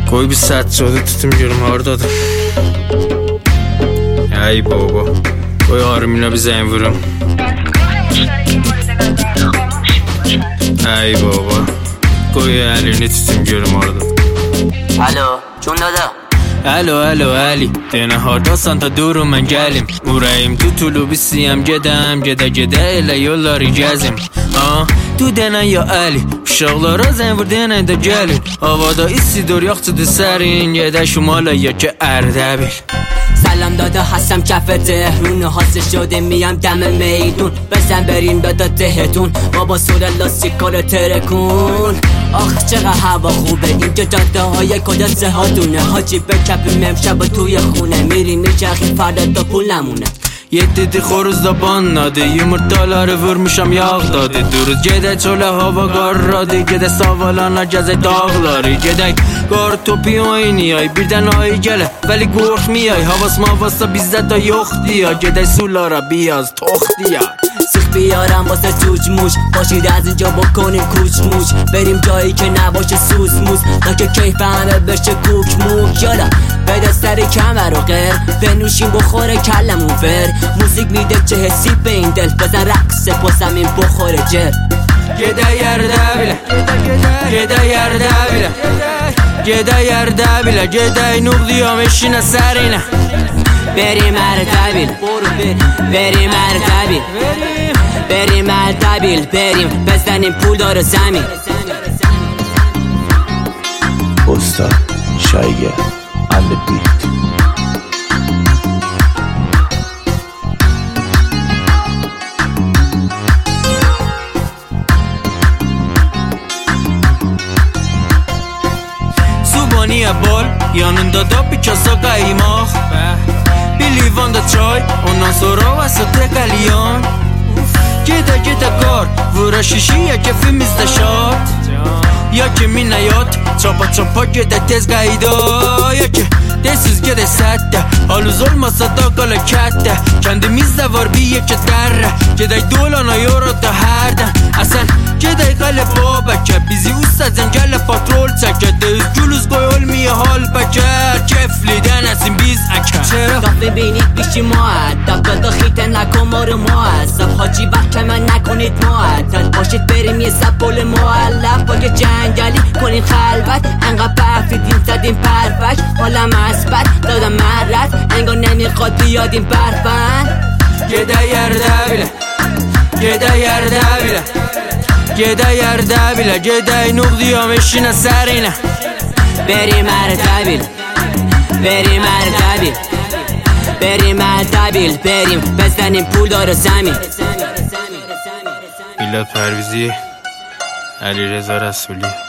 Koy bir saat sonra tutmuyorum oradadır. Ey baba, koy Armin'e bir zəng vurum. Ey baba, koy elini tutum görüm orada. Alo, چون دادا Alo Ali, denə hardasan ta durum mən gəlim. Ürəyim tutulub istəyəm gedəm, gedə elə yolları gəzim. Tu denən ya Ali, uşaqlara zəng vur denən də gəlin. Havada istidir yoxçudur sərin, gedə şimala ya ki Ərdəbil. سلام دادا هستم کف تهرون حاضر شده میام دم میدون بزن بریم دادا تهتون بابا سور لاستیکارو ترکون آخ چقدر هوا خوبه اینجا جاده های کجا سهاتونه حاجی بکپیم امشب توی خونه میریم میچرخیم فردا تا پول نمونه Yeddi xoruzda banladı, yumurtaları vurmuşam yağdadı. Duruz gedək çölə hava qarradı, gedək savalana gəzək dağları. Gedək qar topu oynayay, birdən ay gələ, vəli qorxmayay. Havas mavasa bizdə də yoxdur, gedək sulara biraz toxdiyay. سیخ بیارم واسه جوج موش باشید از اینجا بکنیم کوچ موچ بریم جایی که نباشه سوز موز تا که کیف همه بشه کوک موک یالا بده سری کمر و غیر بنوشیم بخوره کلمون فر موزیک میده چه حسی به این دل بزن رقص پاسم این بخوره جر Gedə yerdə bilə, gedə yerdə bilə, gedə yerdə bilə, gedək nuqdiyam eşinə sərinə. بریم اردبیل بریم اردبیل بریم اردبیل بریم بزنیم پول داره زمین استاد شایگه and the beat. Subaniye bol, yanında da bir kasa qaymaq. Bir livan da çay, ondan sonra vasıtı qəlyan. Gedə qar, vura şişiyə kefimizdə şat. Ya ki minəyat, çapa gedə tez qayda. Ya ki desiz gedə sətdə, haluz olmasa da qala kətdə. Kəndimizdə var bir yekə dərrə, gedək dolana yorada hərdən. Əsən gedək qalə babəkə, bizi usta zəngələ patrol çəkə. Düz gülüz qoy olmaya hal bəkər, keflidən əsin biz əkər. کافه بینید بیشی معدب دادا خیته نکن ما رو معذب حاجی وقت من نکنید معدل باشید بریم یه سبول معلب با یه جنگلی کنید خلوت انقدر برفیدیم زدیم پرفش حالم اثبت دادم مرد انگار نمیخواد بیادیم برفن Gedə yerdə bilə, gedə yerdə bilə, gedə yerdə bilə, gedək nuqdiyam eşinə sərinə. بریم اردبیل بریم اردبیل بریم اردبیل بریم بزنیم پول داره زمین میلاد پرویزی، علیرضا رسولی.